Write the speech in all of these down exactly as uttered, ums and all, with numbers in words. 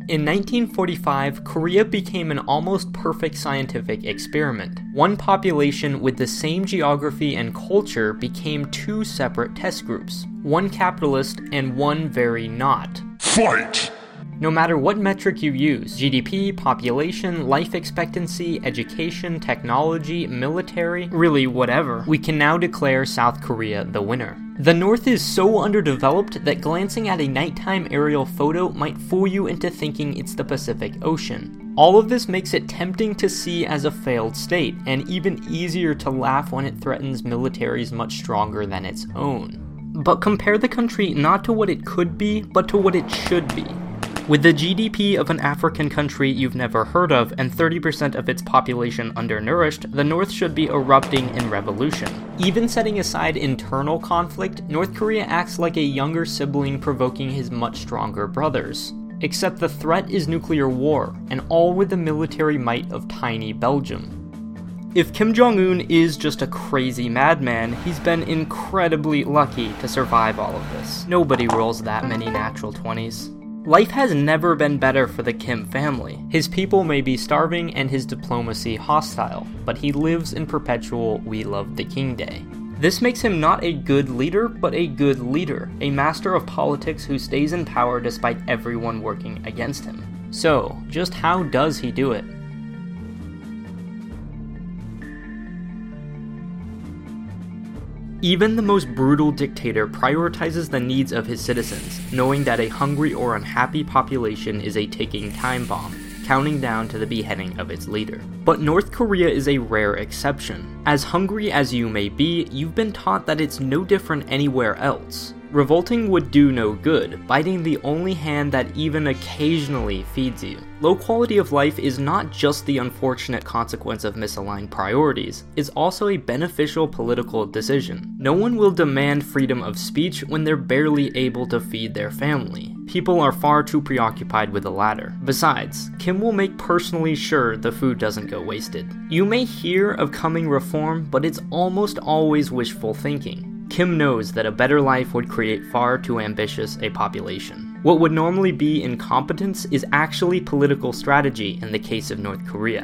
In nineteen forty-five, Korea became an almost perfect scientific experiment. One population with the same geography and culture became two separate test groups, one capitalist and one very not. Fight! No matter what metric you use, G D P, population, life expectancy, education, technology, military, really whatever, we can now declare South Korea the winner. The North is so underdeveloped that glancing at a nighttime aerial photo might fool you into thinking it's the Pacific Ocean. All of this makes it tempting to see as a failed state, and even easier to laugh when it threatens militaries much stronger than its own. But compare the country not to what it could be, but to what it should be. With the G D P of an African country you've never heard of and thirty percent of its population undernourished, the North should be erupting in revolution. Even setting aside internal conflict, North Korea acts like a younger sibling provoking his much stronger brothers. Except the threat is nuclear war, and all with the military might of tiny Belgium. If Kim Jong-un is just a crazy madman, he's been incredibly lucky to survive all of this. Nobody rolls that many natural twenties. Life has never been better for the Kim family. His people may be starving and his diplomacy hostile, but he lives in perpetual "we love the king" day. This makes him not a good leader, but a good leader, a master of politics who stays in power despite everyone working against him. So, just how does he do it? Even the most brutal dictator prioritizes the needs of his citizens, knowing that a hungry or unhappy population is a ticking time bomb, counting down to the beheading of its leader. But North Korea is a rare exception. As hungry as you may be, you've been taught that it's no different anywhere else. Revolting would do no good, biting the only hand that even occasionally feeds you. Low quality of life is not just the unfortunate consequence of misaligned priorities, it's also a beneficial political decision. No one will demand freedom of speech when they're barely able to feed their family. People are far too preoccupied with the latter. Besides, Kim will make personally sure the food doesn't go wasted. You may hear of coming reform, but it's almost always wishful thinking. Kim knows that a better life would create far too ambitious a population. What would normally be incompetence is actually political strategy in the case of North Korea.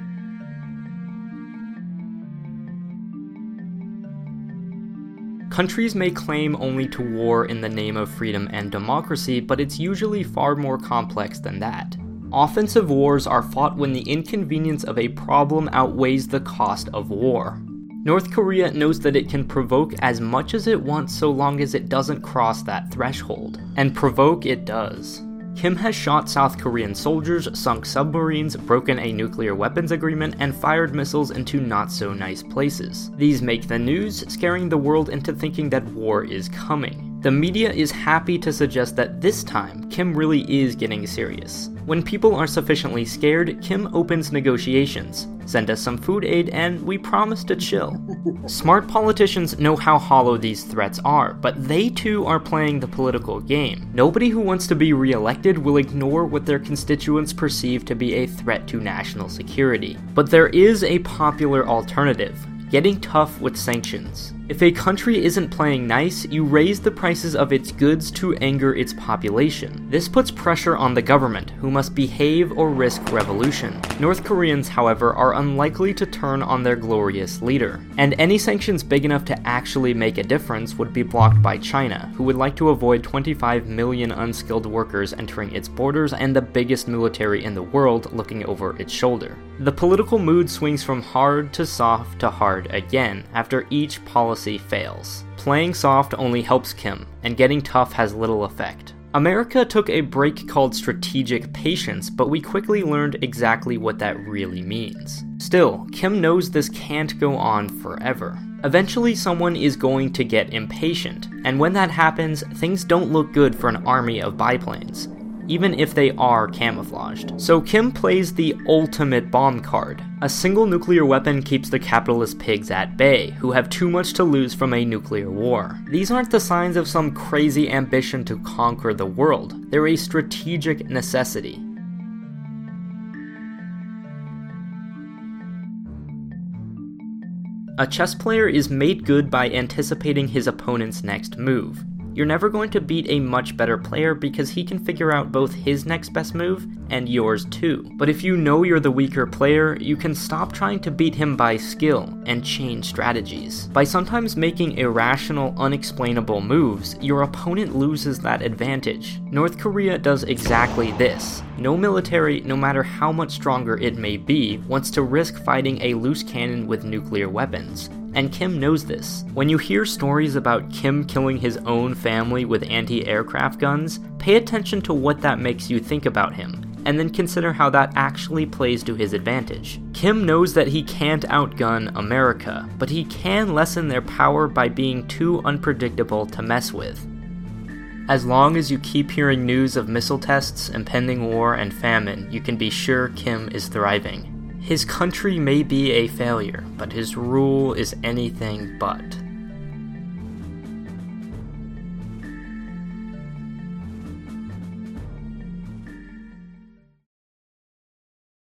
Countries may claim only to war in the name of freedom and democracy, but it's usually far more complex than that. Offensive wars are fought when the inconvenience of a problem outweighs the cost of war. North Korea knows that it can provoke as much as it wants so long as it doesn't cross that threshold. And provoke it does. Kim has shot South Korean soldiers, sunk submarines, broken a nuclear weapons agreement, and fired missiles into not-so-nice places. These make the news, scaring the world into thinking that war is coming. The media is happy to suggest that this time, Kim really is getting serious. When people are sufficiently scared, Kim opens negotiations. Send us some food aid and we promise to chill. Smart politicians know how hollow these threats are, but they too are playing the political game. Nobody who wants to be re-elected will ignore what their constituents perceive to be a threat to national security. But there is a popular alternative. Getting tough with sanctions. If a country isn't playing nice, you raise the prices of its goods to anger its population. This puts pressure on the government, who must behave or risk revolution. North Koreans, however, are unlikely to turn on their glorious leader. And any sanctions big enough to actually make a difference would be blocked by China, who would like to avoid twenty-five million unskilled workers entering its borders and the biggest military in the world looking over its shoulder. The political mood swings from hard to soft to hard again after each policy fails. Playing soft only helps Kim, and getting tough has little effect. America took a break called strategic patience, but we quickly learned exactly what that really means. Still, Kim knows this can't go on forever. Eventually someone is going to get impatient, and when that happens, things don't look good for an army of biplanes, even if they are camouflaged. So Kim plays the ultimate bomb card. A single nuclear weapon keeps the capitalist pigs at bay, who have too much to lose from a nuclear war. These aren't the signs of some crazy ambition to conquer the world. They're a strategic necessity. A chess player is made good by anticipating his opponent's next move. you're never going to beat a much better player because he can figure out both his next best move and yours too. But if you know you're the weaker player, you can stop trying to beat him by skill and change strategies. By sometimes making irrational, unexplainable moves, your opponent loses that advantage. North Korea does exactly this. No military, no matter how much stronger it may be, wants to risk fighting a loose cannon with nuclear weapons. And Kim knows this. When you hear stories about Kim killing his own family with anti-aircraft guns, pay attention to what that makes you think about him, and then consider how that actually plays to his advantage. Kim knows that he can't outgun America, but he can lessen their power by being too unpredictable to mess with. As long as you keep hearing news of missile tests, impending war, and famine, you can be sure Kim is thriving. His country may be a failure, but his rule is anything but.